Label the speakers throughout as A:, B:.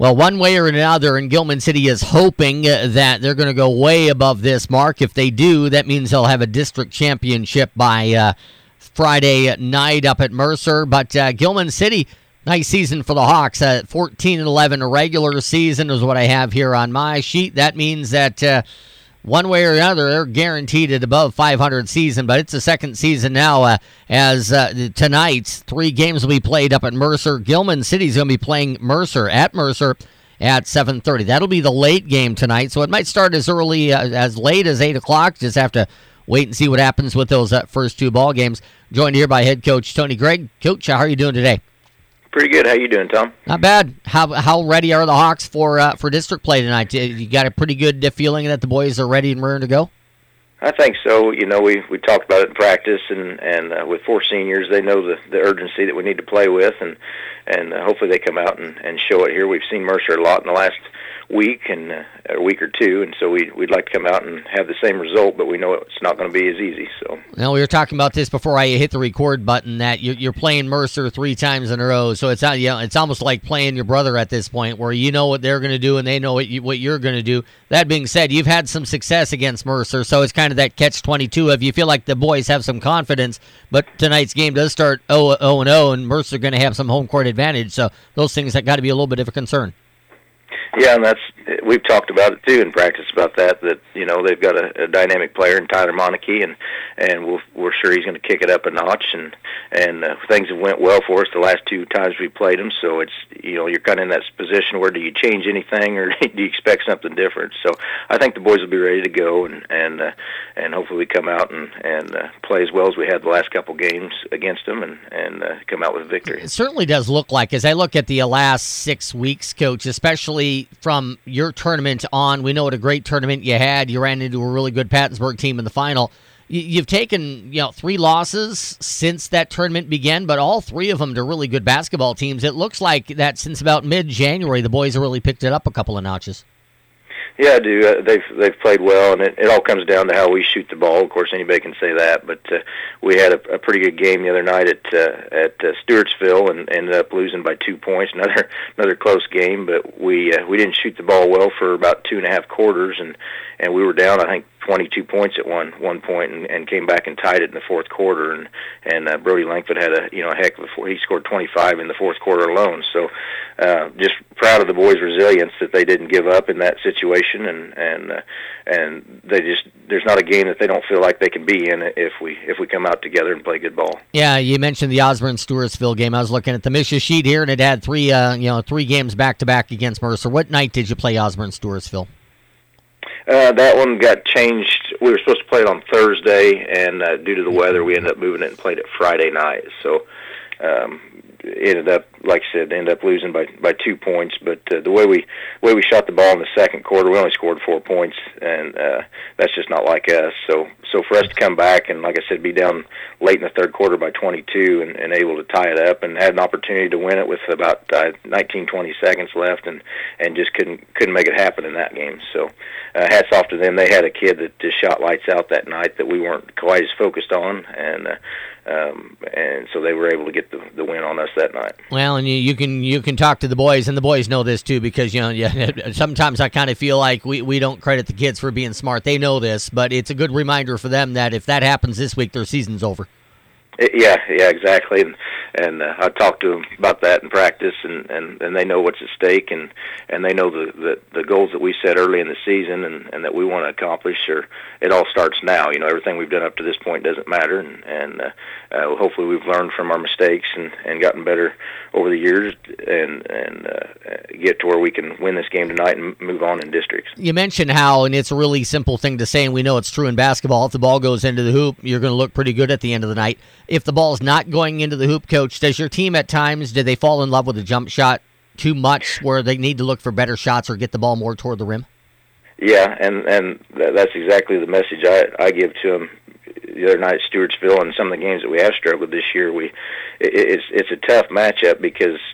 A: Well, one way or another, and Gilman City is hoping that they're going to go way above this mark. If they do, that means they'll have a district championship by Friday night up at Mercer. But Gilman City, nice season for the Hawks. 14-11 regular season is what I have here on my sheet. That means that one way or another, they're guaranteed at above 500 season, but it's the second season now as tonight, 3 games will be played up at Mercer. Gilman City's going to be playing Mercer at 7:30. That'll be the late game tonight, so it might start as early, as late as 8 o'clock. Just have to wait and see what happens with those first 2 ball games. Joined here by head coach Tony Gregg. Coach, how are you doing today?
B: Pretty good. How you doing, Tom?
A: Not bad. How ready are the Hawks for district play tonight? You got a pretty good feeling that the boys are ready and raring to go?
B: I think so. You know, we talked about it in practice, and with 4 seniors, they know the urgency that we need to play with, and hopefully they come out and show it here. We've seen Mercer a lot in the last week and a week or 2, and so we'd like to come out and have the same result, but we know it's not going to be as easy. So
A: now we were talking about this before I hit the record button, that you're playing Mercer 3 times in a row, so it's it's almost like playing your brother at this point, where you know what they're going to do and they know what you're going to do. That being said, you've had some success against Mercer, so it's kind of that catch-22 of you feel like the boys have some confidence, but tonight's game does start 0-0, and Mercer going to have some home court advantage, so those things have got to be a little bit of a concern.
B: Yeah, and we've talked about it too in practice about that you know they've got a dynamic player in Tyler Monarchy, and we're sure he's going to kick it up a notch, and things have went well for us the last 2 times we played him. So it's, you know, you're kind of in that position where do you change anything or do you expect something different? So I think the boys will be ready to go, and hopefully we come out and play as well as we had the last couple games against them, and come out with a victory.
A: It certainly does look like, as I look at the last 6 weeks, Coach, especially from your tournament on, we know what a great tournament you had. You ran into a really good Pattonsburg team in the final. You've taken 3 losses since that tournament began, but all 3 of them to really good basketball teams. It looks like that since about mid-January, the boys have really picked it up a couple of notches.
B: Yeah, I do. They've played well, and it all comes down to how we shoot the ball. Of course, anybody can say that, but we had a pretty good game the other night at Stewartsville, and ended up losing by 2 points. Another close game, but we didn't shoot the ball well for about 2.5 quarters, and we were down, I think, 22 points at one point, and came back and tied it in the fourth quarter. And Brody Langford had a heck of he scored 25 in the fourth quarter alone. So just proud of the boys' resilience that they didn't give up in that situation, and they just, there's not a game that they don't feel like they can be in if we come out together and play good ball.
A: Yeah, you mentioned the Osborne-Stewartsville game. I was looking at the Misha sheet here, and it had 3 games back to back against Mercer. What night did you play Osborne-Stewartsville?
B: That one got changed. We were supposed to play it on Thursday, and due to the weather, we ended up moving it and played it Friday night. So ended up, like I said, losing by 2 points. But the way we shot the ball in the second quarter, we only scored 4 points, and that's just not like us. So for us to come back and, like I said, be down late in the third quarter by 22 and able to tie it up, and had an opportunity to win it with about 19, 20 seconds left, and just couldn't make it happen in that game. So hats off to them. They had a kid that just shot lights out that night that we weren't quite as focused on, and so they were able to get the win on us that night.
A: Well, and you can talk to the boys, and the boys know this too, because sometimes I kind of feel like we don't credit the kids for being smart. They know this, but it's a good reminder for them that if that happens this week, their season's over.
B: Yeah, exactly, and I talked to them about that in practice, and they know what's at stake, and they know the goals that we set early in the season and that we want to accomplish. Or it all starts now. Everything we've done up to this point doesn't matter, and hopefully we've learned from our mistakes and gotten better over the years, and get to where we can win this game tonight and move on in districts.
A: You mentioned how, and it's a really simple thing to say, and we know it's true in basketball, if the ball goes into the hoop, you're going to look pretty good at the end of the night. If the ball's not going into the hoop, Coach, does your team at times, do they fall in love with a jump shot too much where they need to look for better shots or get the ball more toward the rim?
B: Yeah, and that's exactly the message I give to them. The other night at Stewartsville and some of the games that we have struggled this year, it's a tough matchup because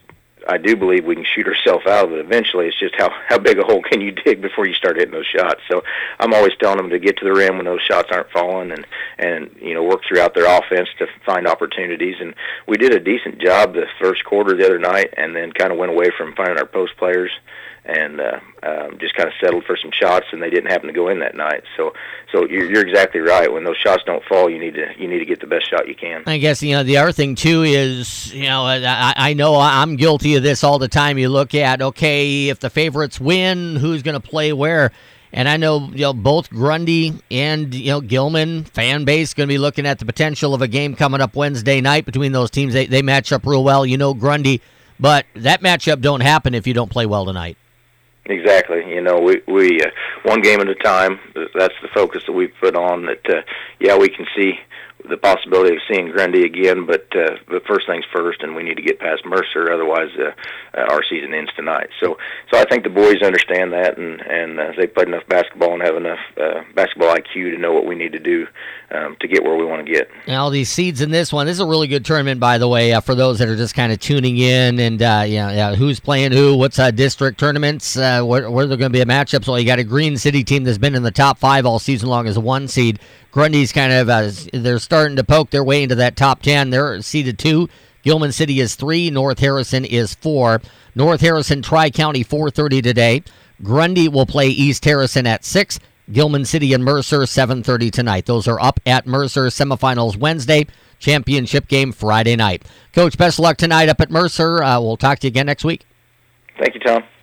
B: I do believe we can shoot ourselves out of it eventually. It's just how big a hole can you dig before you start hitting those shots. So I'm always telling them to get to the rim when those shots aren't falling, and work throughout their offense to find opportunities. And we did a decent job the first quarter the other night, and then kind of went away from finding our post players, and just kind of settled for some shots, and they didn't happen to go in that night. So you're exactly right. When those shots don't fall, you need to get the best shot you can.
A: I guess the other thing too is I know I'm guilty of this all the time. You look at, okay, if the favorites win, who's going to play where? And I know both Grundy and Gilman fan base going to be looking at the potential of a game coming up Wednesday night between those teams. They match up real well. Grundy, but that matchup don't happen if you don't play well tonight.
B: Exactly. We one game at a time. That's the focus that we put on. That we can see the possibility of seeing Grundy again, but first things first, and we need to get past Mercer. Otherwise, our season ends tonight. So I think the boys understand that, and they played enough basketball and have enough basketball IQ to know what we need to do to get where we want to get.
A: Now, all these seeds in this one. This is a really good tournament, by the way, for those that are just kind of tuning in, and who's playing who, what's district tournaments, where they're going to be a matchup. So you got a Green City team that's been in the top 5 all season long as a 1 seed. Grundy's kind of they're starting to poke their way into that top 10. They're seeded 2. Gilman City is 3. North Harrison is 4. North Harrison Tri-County 4:30 today. Grundy will play East Harrison at 6. Gilman City and Mercer 7:30 tonight. Those are up at Mercer. Semifinals Wednesday. Championship game Friday night. Coach, best of luck tonight up at Mercer. We'll talk to you again next week.
B: Thank you, Tom.